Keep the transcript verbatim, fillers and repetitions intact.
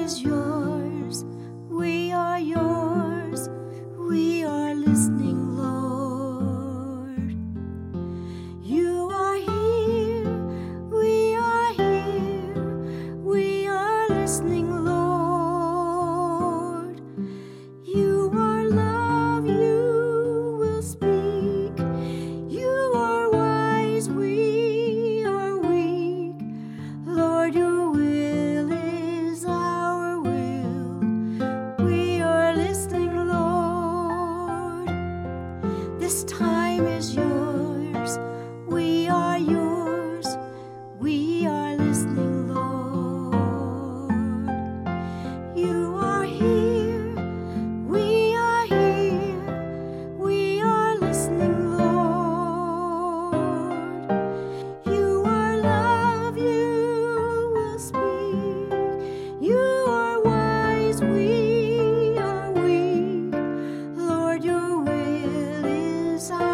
is yours. We are yours. We are listening, Lord. You are here. We are here. We are listening, Lord. You are love. You will speak. You are wise. We are weak. Lord, your will is our will. We are listening, Lord. This time is yours. We are yours. We are listening, Lord. You are here. We are here. We are listening, Lord. You are love. You will speak. You are wise. We are weak. Lord, your will is our